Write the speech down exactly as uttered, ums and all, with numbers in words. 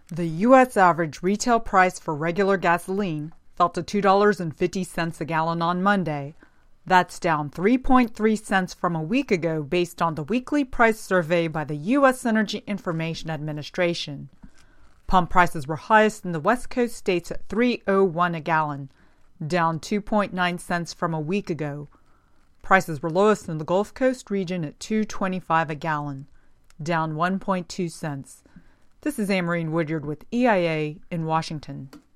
The U S average retail price for regular gasoline fell to two dollars and fifty cents a gallon on Monday. That's down three point three cents from a week ago based on the weekly price survey by the U S Energy Information Administration. Pump prices were highest in the West Coast states at three dollars and one cents a gallon, down two point nine cents from a week ago. Prices were lowest in the Gulf Coast region at two dollars and twenty-five cents a gallon, down one point two cents. This is Amarine Woodyard with E I A in Washington.